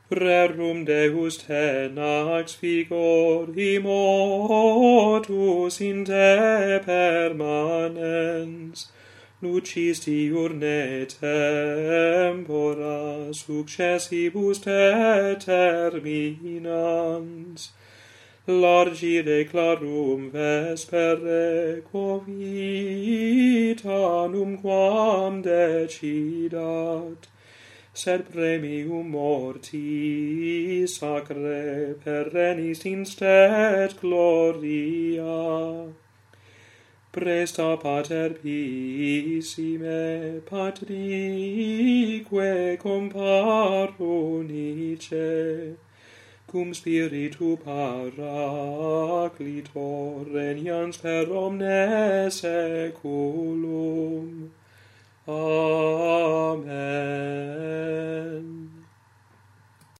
Rerum Deus tenax vigor motus in te permanens, lucis diurne tempora successibus te terminans, largire clarum vespere quo vita numquam decidat, sed premium morti sacre perennis instet gloria. Presta pater pissime patrique comparunice, cum spiritu paraclito regnans per omne saeculum. Amen.